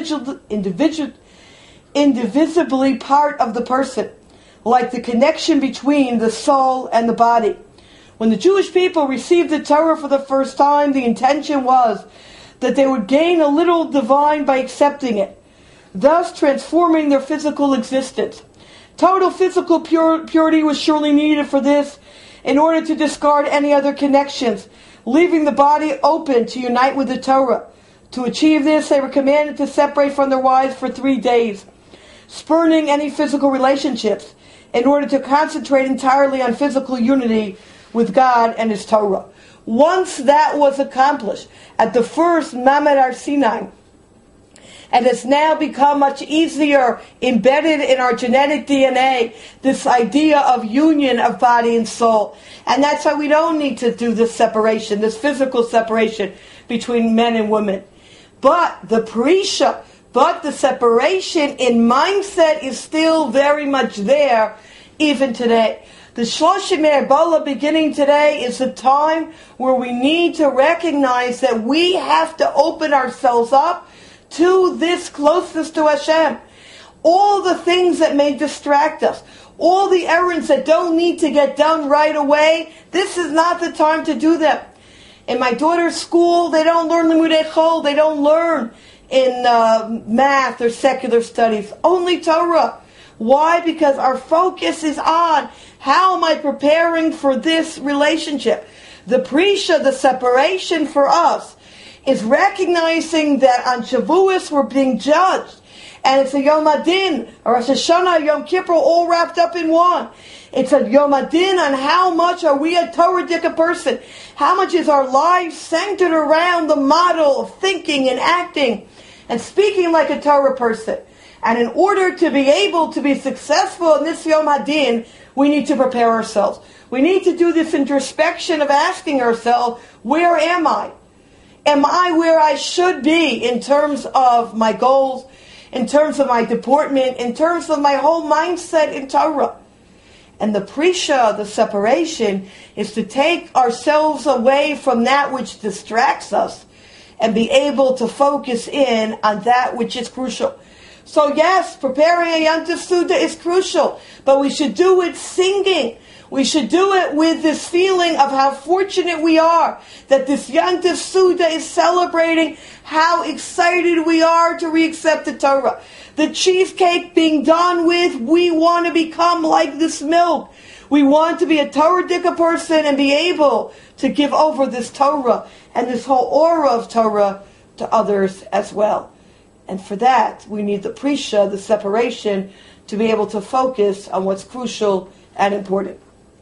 indivisibly part of the person, like the connection between the soul and the body. When the Jewish people received the Torah for the first time, the intention was that they would gain a little divine by accepting it, thus transforming their physical existence. Total physical purity was surely needed for this, in order to discard any other connections, leaving the body open to unite with the Torah. To achieve this, they were commanded to separate from their wives for 3 days, spurning any physical relationships, in order to concentrate entirely on physical unity with God and His Torah. Once that was accomplished, at the first Mamed Har Sinai, and it's now become much easier, embedded in our genetic DNA, this idea of union of body and soul. And that's why we don't need to do this separation, this physical separation between men and women. But the Prisha, but the separation in mindset is still very much there, even today. The Shloshim Erbala beginning today is a time where we need to recognize that we have to open ourselves up to this closeness to Hashem. All the things that may distract us, all the errands that don't need to get done right away, this is not the time to do them. In my daughter's school, they don't learn Limudei Chol. They don't learn in math or secular studies. Only Torah. Why? Because our focus is on how am I preparing for this relationship. The Prisha, the separation for us, is recognizing that on Shavuos we're being judged. And it's a Yom Adin, or Rosh Hashanah, Yom Kippur, all wrapped up in one. It's a Yom Adin on how much are we a Torah-dika person. How much is our life centered around the model of thinking and acting and speaking like a Torah person. And in order to be able to be successful in this Yom Adin, we need to prepare ourselves. We need to do this introspection of asking ourselves, where am I? Am I where I should be in terms of my goals, in terms of my deportment, in terms of my whole mindset in Torah? And the Prisha, the separation, is to take ourselves away from that which distracts us and be able to focus in on that which is crucial. So yes, preparing a Yontif Suda is crucial, but we should do it singing. We should do it with this feeling of how fortunate we are that this Yontif Suda is celebrating how excited we are to re-accept the Torah. The cheesecake being done with, we want to become like this milk. We want to be a Torah-dika person and be able to give over this Torah and this whole aura of Torah to others as well. And for that, we need the Prisha, the separation, to be able to focus on what's crucial and important.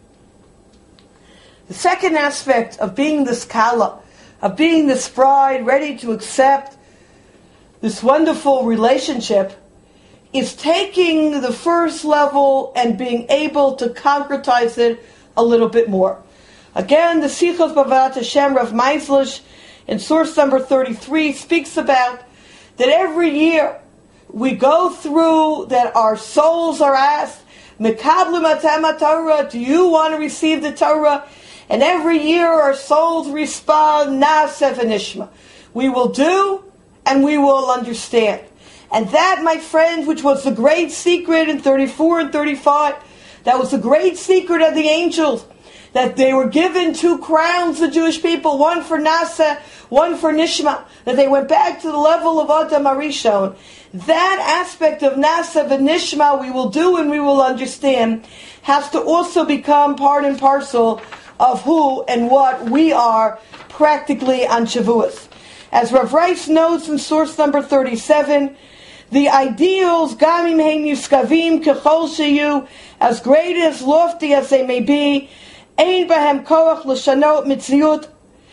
The second aspect of being this Kala, of being this bride ready to accept this wonderful relationship, is taking the first level and being able to concretize it a little bit more. Again, the Sichos B'Avodat Hashem, Rav Meislish, in source number 33, speaks about that every year we go through that our souls are asked, Mekablu Matam Torah, do you want to receive the Torah? And every year our souls respond, Naaseh v'nishma. We will do and we will understand. And that, my friends, which was the great secret in 34 and 35, that was the great secret of the angels, that they were given 2 crowns, the Jewish people, one for Naaseh, one for Nishma, that they went back to the level of Adam Arishon. That aspect of Naaseh v'nishma, we will do and we will understand, has to also become part and parcel of who and what we are practically on Shavuos. As Rav Rice notes in source number 37, the ideals, gamim hein yuskavim kechol sheyu, as great as lofty as they may be, ein bahem koach l'shanot mitziut,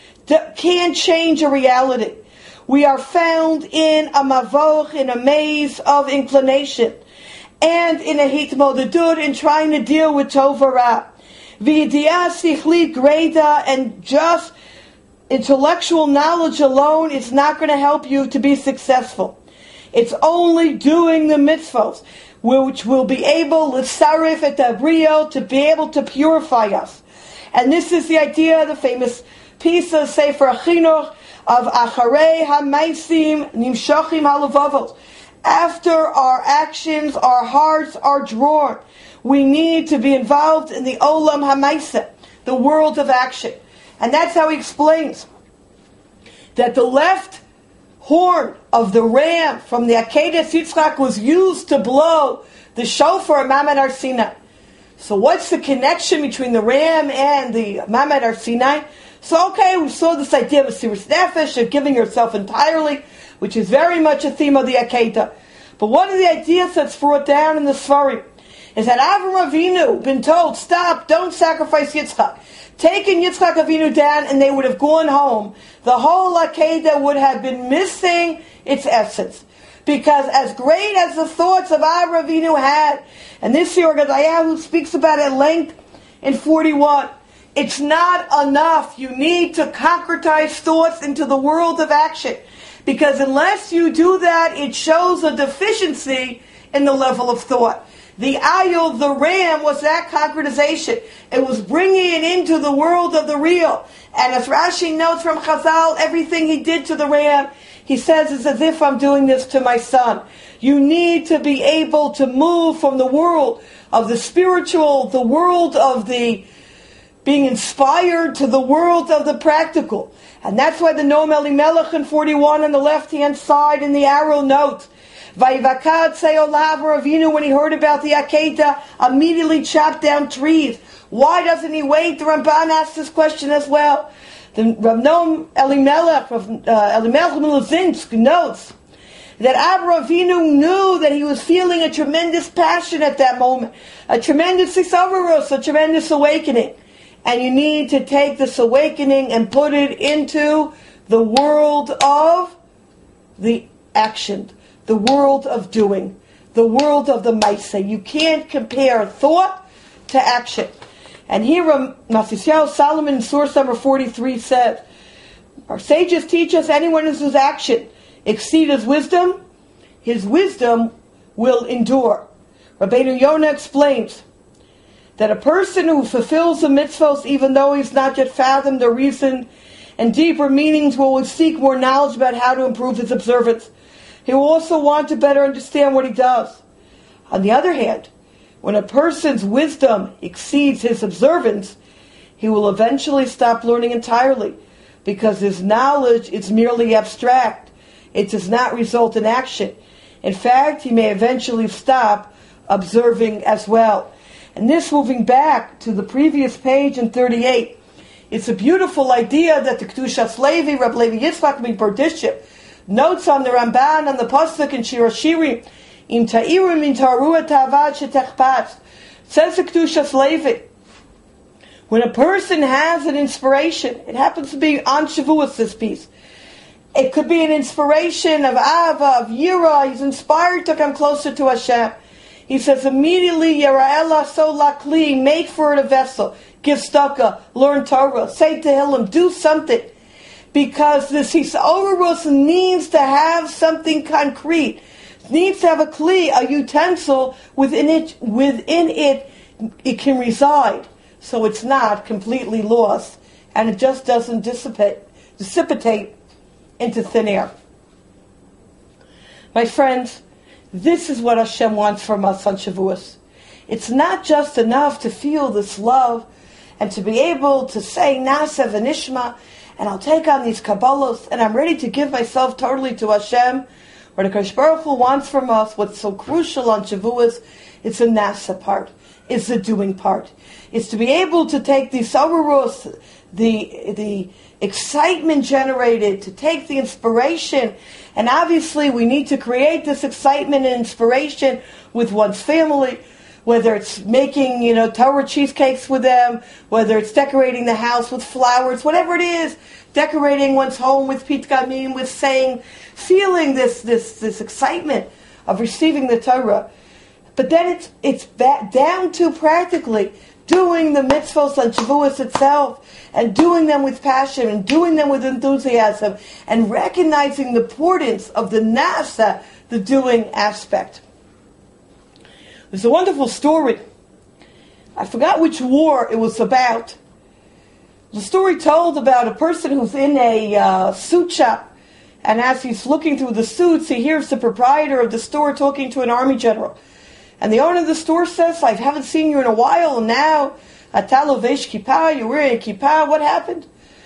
can't change a reality. We are found in a mavoch, in a maze of inclination, and in a hitmodedut, in trying to deal with tov ra. V'yidiyah sichlit greda, and just intellectual knowledge alone is not going to help you to be successful. It's only doing the mitzvos, which will be able, l'sarif et abrio, to be able to purify us. And this is the idea of the famous piece of Sefer Chinuch of Acharei HaMaisim Nimshachim HaLevavos. After our actions, our hearts are drawn. We need to be involved in the Olam HaMaiseh, the world of action. And that's how he explains that the left horn of the ram from the Akedah Yitzchak was used to blow the shofar of Mamad Har Sinai. So what's the connection between the ram and the Mamad Har Sinai? So okay, we saw this idea of Mesiras Nefesh, of giving yourself entirely, which is very much a theme of the Akedah. But one of the ideas that's brought down in the Sfarim is that Avraham Avinu been told, stop, don't sacrifice Yitzchak. Taken Yitzchak Avinu down and they would have gone home. The whole Akedah would have been missing its essence. Because as great as the thoughts of Avraham Avinu had, and this year Gadayahu speaks about it at length in 41, it's not enough. You need to concretize thoughts into the world of action. Because unless you do that, it shows a deficiency in the level of thought. The ayil, the ram, was that concretization. It was bringing it into the world of the real. And as Rashi notes from Chazal, everything he did to the ram, he says, it's as if I'm doing this to my son. You need to be able to move from the world of the spiritual, the world of the being inspired to the world of the practical. And that's why the Noam Elimelech in 41 on the left-hand side in the arrow notes, Vayivakad Seolav Ravinu, when he heard about the Akedah, immediately chopped down trees. Why doesn't he wait? The Ramban asked this question as well. The Rav Noam Elimelech, Elimelech Milozinsk notes that Avraham Avinu knew that he was feeling a tremendous passion at that moment, a tremendous Sisavros, a tremendous awakening. And you need to take this awakening and put it into the world of the action, the world of doing, the world of the Maaseh. You can't compare thought to action. And here Masisyahu Solomon in source number 43 says, our sages teach us anyone whose action exceeds his wisdom will endure. Rabbeinu Yonah explains that a person who fulfills the mitzvahs, even though he's not yet fathomed the reason and deeper meanings, will seek more knowledge about how to improve his observance. He will also want to better understand what he does. On the other hand, when a person's wisdom exceeds his observance, he will eventually stop learning entirely, because his knowledge is merely abstract. It does not result in action. In fact, he may eventually stop observing as well. And this, moving back to the previous page in 38, it's a beautiful idea that the Kedushas Levi, Reb Levi Yitzchak Berdishchev, notes on the Ramban, on the Pasuk in Shir Hashirim, Im ta'irim in taruah ta'avad shetechpat. Says the Kedushas Levi, when a person has an inspiration, it happens to be on Shavuos, this piece. It could be an inspiration of Ava, of Yira. He's inspired to come closer to Hashem. He says immediately, Yera'ela so lakli, make for it a vessel, give tzedakah, learn Torah, say Tehillim, do something. Because this Hisaorus needs to have something concrete. It needs to have a kli, a utensil, within it can reside. So it's not completely lost, and it just doesn't dissipate into thin air. My friends, this is what Hashem wants from us on Shavuos. It's not just enough to feel this love and to be able to say Na'aseh v'nishma, and I'll take on these Kabbalos, and I'm ready to give myself totally to Hashem. What the Kadosh Baruch Hu wants from us, what's so crucial on Shavuos, it's the Na'aseh part, it's the doing part. It's to be able to take the Savarus, the excitement generated, to take the inspiration. And obviously we need to create this excitement and inspiration with one's family, whether it's making, Torah cheesecakes with them, whether it's decorating the house with flowers, whatever it is, decorating one's home with pitgamim, with saying, feeling this excitement of receiving the Torah. But then it's down to practically doing the mitzvahs on Shavuos itself, and doing them with passion, and doing them with enthusiasm, and recognizing the importance of the Na'aseh, the doing aspect. There's a wonderful story. I forgot which war it was about. The story told about a person who's in a suit shop, and as he's looking through the suits, he hears the proprietor of the store talking to an army general. And the owner of the store says, I haven't seen you in a while, and now, atalovesh kippah, you're wearing a kippah, what happened?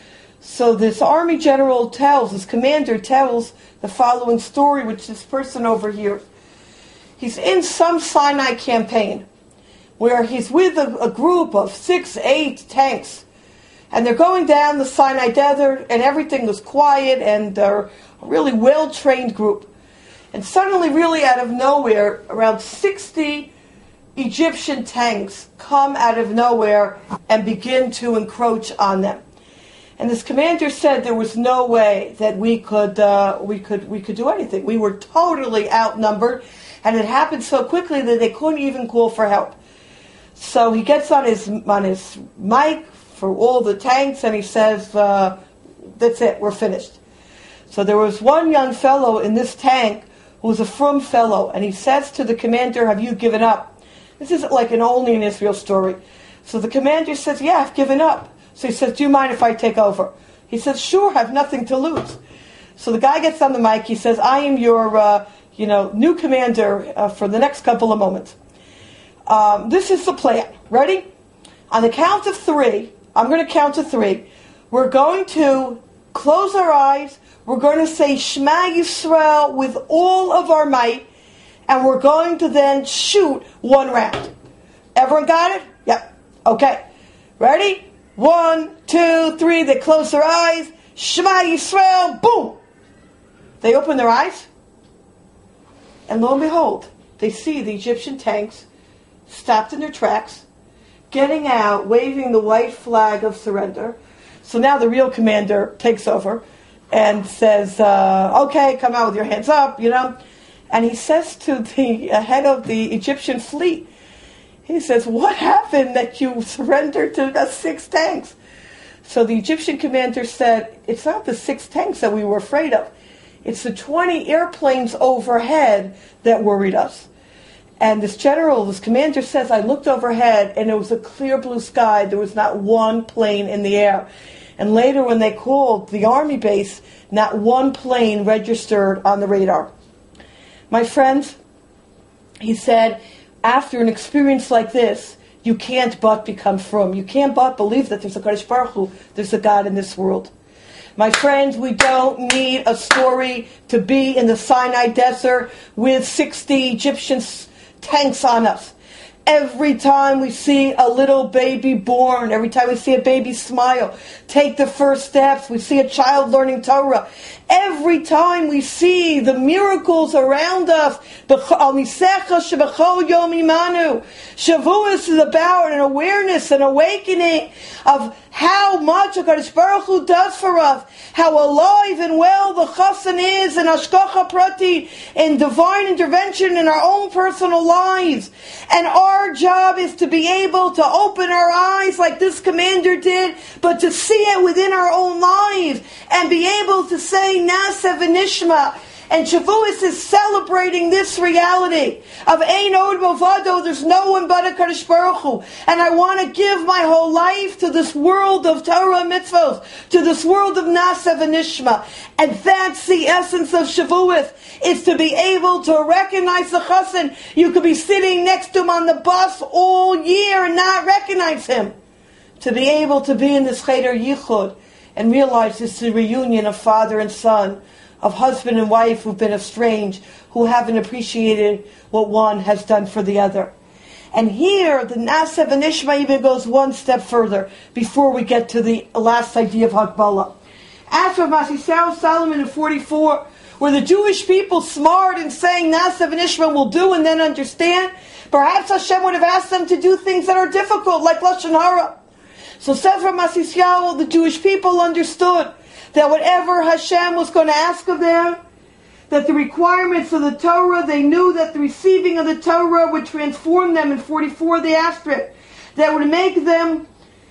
So this army general this commander tells the following story, which this person overhears. He's in some Sinai campaign, where he's with a group of 6-8 tanks, and they're going down the Sinai Desert, and everything was quiet, and they're a really well-trained group. And suddenly, really out of nowhere, around 60 Egyptian tanks come out of nowhere and begin to encroach on them. And this commander said there was no way that we could do anything. We were totally outnumbered, and it happened so quickly that they couldn't even call for help. So he gets on his mic for all the tanks, and he says, "That's it, we're finished." So there was one young fellow in this tank who was a frum fellow, and he says to the commander, "Have you given up?" This isn't like an only in Israel story. So the commander says, "Yeah, I've given up." So he says, "Do you mind if I take over?" He says, "Sure, I have nothing to lose." So the guy gets on the mic. He says, "I am your, new commander for the next couple of moments. This is the plan. Ready? On the count of 3, I'm going to count to 3. We're going to close our eyes. We're going to say Shema Yisrael with all of our might. And we're going to then shoot 1 round. Everyone got it? Yep. Okay. Ready? 1, 2, 3. They close their eyes. Shema Yisrael. Boom. They open their eyes. And lo and behold, they see the Egyptian tanks stopped in their tracks, getting out, waving the white flag of surrender. So now the real commander takes over and says, okay, come out with your hands up, And he says to the head of the Egyptian fleet, he says, what happened that you surrendered to the 6 tanks? So the Egyptian commander said, it's not the 6 tanks that we were afraid of. It's the 20 airplanes overhead that worried us. And this commander says, I looked overhead and it was a clear blue sky. There was not one plane in the air. And later when they called the army base, not one plane registered on the radar. My friends, he said, after an experience like this, you can't but become frum. You can't but believe that there's a Kadosh Baruch Hu, there's a God in this world. My friends, we don't need a story to be in the Sinai desert with 60 Egyptian tanks on us. Every time we see a little baby born, every time we see a baby smile, take the first steps, we see a child learning Torah. Every time we see the miracles around us, Shavuos is about an awareness, an awakening of how much HaKadosh Baruch Hu does for us, how alive and well the Chassan is in Hashgacha Prati, in divine intervention in our own personal lives. And our job is to be able to open our eyes like this commander did, but to see it within our own lives and be able to say Na'aseh v'nishma. And Shavuos is celebrating this reality of Ein Od Milvado, there's no one but a Kadosh Baruch Hu. And I want to give my whole life to this world of Torah mitzvos, to this world of Na'aseh v'nishma. And that's the essence of Shavuos. It's to be able to recognize the Chassan. You could be sitting next to him on the bus all year and not recognize him. To be able to be in this Cheder Yichud and realize this is a reunion of father and son, of husband and wife who've been estranged, who haven't appreciated what one has done for the other. And here, the Na'aseh v'nishma even goes one step further before we get to the last idea of Hakbala. After Masisau Solomon in 44, were the Jewish people smart in saying Na'aseh v'nishma will do and then understand? Perhaps Hashem would have asked them to do things that are difficult, like Lashon Hara. So says Rav Masisyahu, the Jewish people understood that whatever Hashem was going to ask of them, that the requirements of the Torah, they knew that the receiving of the Torah would transform them in 44, they asked it, that would make them,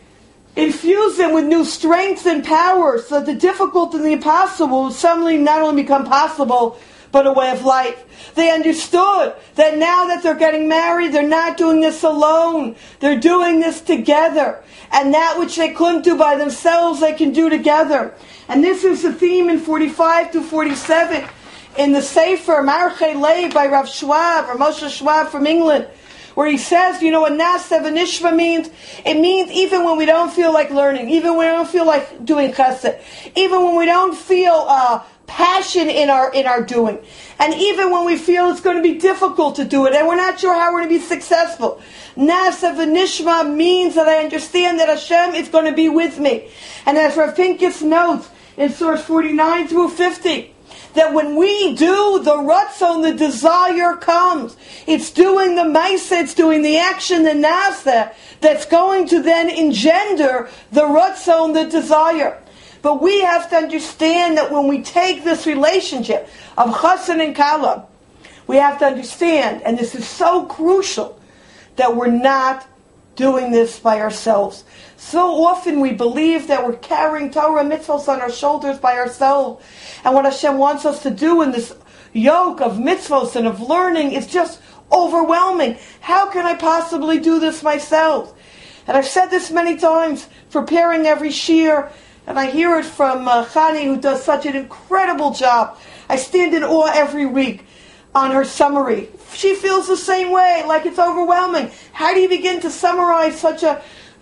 infuse them with new strength and power, so that the difficult and the impossible would suddenly not only become possible, but a way of life. They understood that now that they're getting married, they're not doing this alone. They're doing this together. And that which they couldn't do by themselves, they can do together. And this is the theme in 45 to 47 in the Sefer Marchei Lev by Rav Schwab, or Moshe Schwab from England, where he says, what Na'aseh v'nishma means? It means even when we don't feel like learning, even when we don't feel like doing chesed, even when we don't feel passion in our doing, and even when we feel it's going to be difficult to do it, and we're not sure how we're going to be successful. Na'aseh v'nishma means that I understand that Hashem is going to be with me. And as Rav Pincus notes in source 49 through 50, that when we do, the ratzon, the desire comes. It's doing the ma'aseh, it's doing the action, the na'aseh, that's going to then engender the ratzon, the desire. But we have to understand that when we take this relationship of chassan and kala, we have to understand, and this is so crucial, that we're not doing this by ourselves. So often we believe that we're carrying Torah mitzvahs on our shoulders by ourselves. And what Hashem wants us to do in this yoke of mitzvahs and of learning is just overwhelming. How can I possibly do this myself? And I've said this many times, preparing every shiur, and I hear it from Chani, who does such an incredible job. I stand in awe every week on her summary. She feels the same way, like it's overwhelming. How do you begin to summarize such a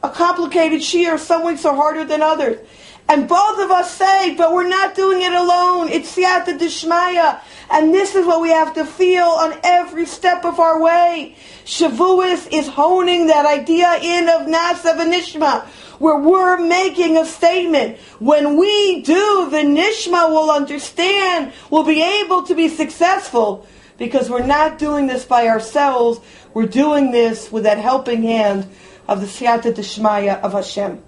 a complicated shiur. Some weeks are harder than others. And both of us say, but we're not doing it alone. It's siyata d'shmaya. And this is what we have to feel on every step of our way. Shavuos is honing that idea in of Nasa v'nishma, where we're making a statement. When we do, the nishma will understand, will be able to be successful, because we're not doing this by ourselves. We're doing this with that helping hand of the siyata d'shmaya of Hashem.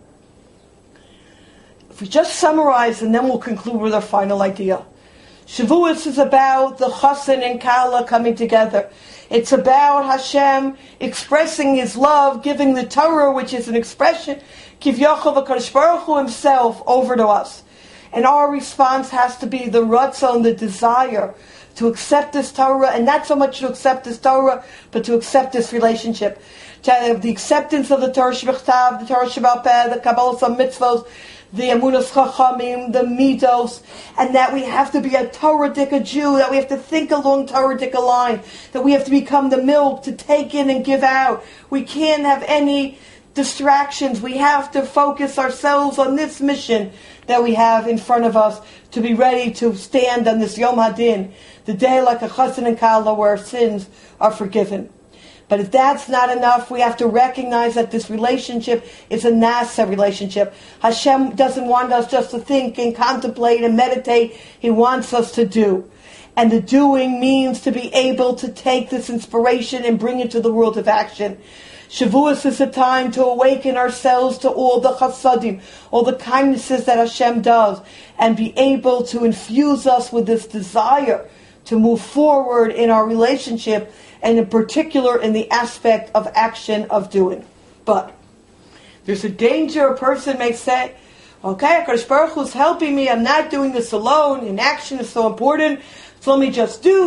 If we just summarize, and then we'll conclude with our final idea. Shavuos is about the chassan and kala coming together. It's about Hashem expressing His love, giving the Torah, which is an expression, Kivyachol v'Kadosh Baruch Hu Himself, over to us. And our response has to be the ratzon, the desire to accept this Torah, and not so much to accept this Torah, but to accept this relationship. To have the acceptance of the Torah Shebechtav, the Torah Shebal Peh, the Kabbalah of mitzvos, the Emunas Chachamim, the Midos, and that we have to be a Torah-dika Jew, that we have to think along Torah-dika line, that we have to become the milk to take in and give out. We can't have any distractions. We have to focus ourselves on this mission that we have in front of us to be ready to stand on this Yom Hadin, the day like a chassan and kala where our sins are forgiven. But if that's not enough, we have to recognize that this relationship is a nasa relationship. Hashem doesn't want us just to think and contemplate and meditate. He wants us to do. And the doing means to be able to take this inspiration and bring it to the world of action. Shavuos is a time to awaken ourselves to all the chasadim, all the kindnesses that Hashem does, and be able to infuse us with this desire to move forward in our relationship, and in particular in the aspect of action of doing. But there's a danger. A person may say, okay, HaKadosh Baruch Hu is helping me, I'm not doing this alone, and action is so important, so let me just do,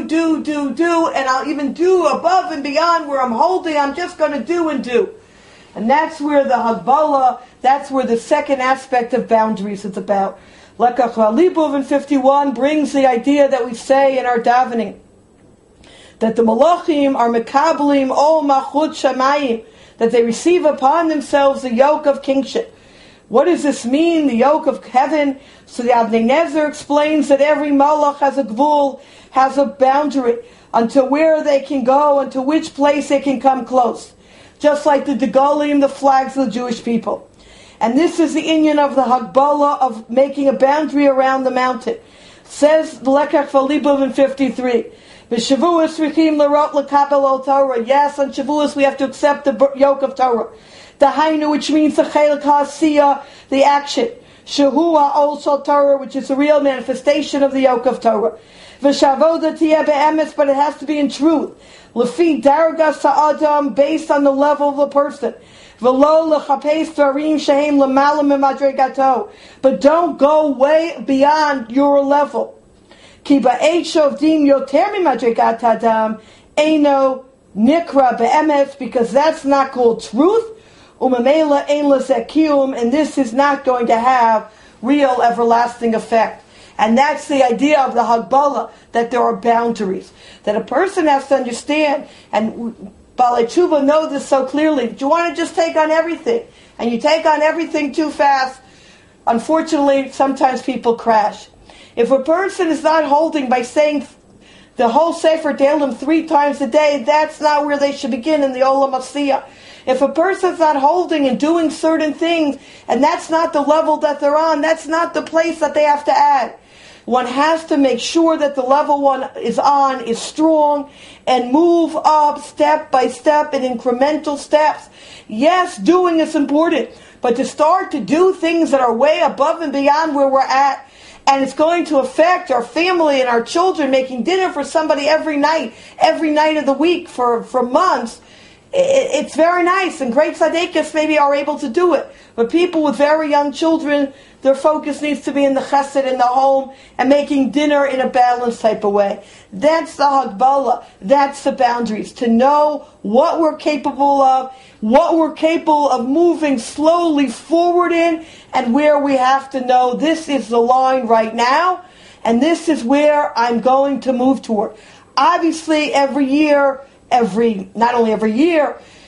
and I'll even do above and beyond where I'm holding, I'm just going to do and do. And that's where the Hagbala, that's where the second aspect of boundaries is about. Lekach Valibov in 51 brings the idea that we say in our davening, that the malachim are mekabelim ol machut shamayim, that they receive upon themselves the yoke of kingship. What does this mean, the yoke of heaven? So the Avnei Nezer explains that every malach has a gvul, has a boundary, unto where they can go, unto which place they can come close. Just like the degalim, the flags of the Jewish people. And this is the inyan of the Hagbala, of making a boundary around the mountain. Says the Lekach Valibov in 53. B'Shavuos richim l'rot l'kabel Torah. Yes, on Shavuos we have to accept the yoke of Torah. The Hainu, which means the Chelik HaSiyah, the action. Shehu ha'ol shel Torah, which is the real manifestation of the yoke of Torah. V'shavoda tiyeh be'emes, but it has to be in truth. Lefi dargas ha'adam, based on the level of the person. V'lo l'chapes dvarim shehem l'mala mimadregato. But don't go way beyond your level. Ki ba'et shovdim yoter mimadregat adam eino nikra be'emes, because that's not called truth. Umamela ein l'zekiyum, and this is not going to have real everlasting effect. And that's the idea of the Hagbala, that there are boundaries, that a person has to understand, and Balei Tshuva know this so clearly, that you want to just take on everything, and you take on everything too fast, unfortunately, sometimes people crash. If a person is not holding by saying the whole Sefer Delim 3 times a day, that's not where they should begin in the Olam Asiyah. If a person's not holding and doing certain things, and that's not the level that they're on, that's not the place that they have to add. One has to make sure that the level one is on is strong and move up step by step in incremental steps. Yes, doing is important, but to start to do things that are way above and beyond where we're at, and it's going to affect our family and our children, making dinner for somebody every night of the week for months, it's very nice, and great tzaddikas maybe are able to do it. But people with very young children, their focus needs to be in the chesed in the home and making dinner in a balanced type of way. That's the Hagbala. That's the boundaries. To know what we're capable of, what we're capable of moving slowly forward in, and where we have to know this is the line right now, and this is where I'm going to move toward. Obviously, not only every year,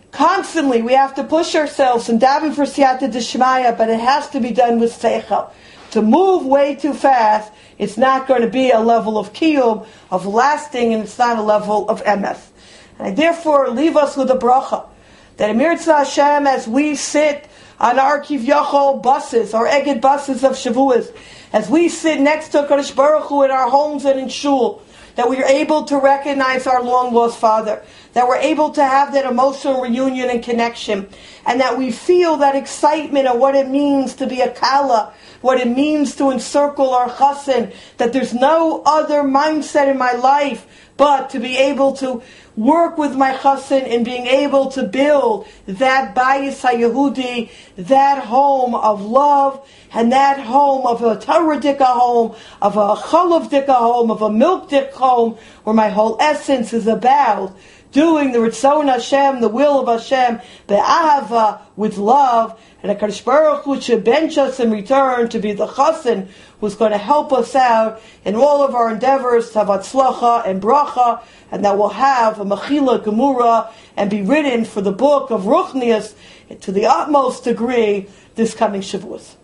Constantly, we have to push ourselves and daven for siyata d'shmaya, but it has to be done with seichel. To move way too fast, it's not going to be a level of kiyum, of lasting, and it's not a level of emes. And I therefore leave us with a bracha, that Amir Tzah Hashem, as we sit on our Kivyachol buses, our Eged buses of Shavuos, as we sit next to Kadosh Baruch Hu in our homes and in shul, that we are able to recognize our long-lost father, that we're able to have that emotional reunion and connection, and that we feel that excitement of what it means to be a kala, what it means to encircle our chassan, that there's no other mindset in my life but to be able to work with my chassan in being able to build that bayis HaYehudi, that home of love, and that home of a Torah dika home, of a chalav dika home, of a milk dik home, where my whole essence is about doing the Ritzon Hashem, the will of Hashem, be'ahava, with love, and HaKadosh Baruch Hu should bench us in return to be the chassan who's going to help us out in all of our endeavors to have atzlacha and bracha, and that we'll have a mechila gemura and be written for the book of Ruchnius to the utmost degree this coming Shavuos.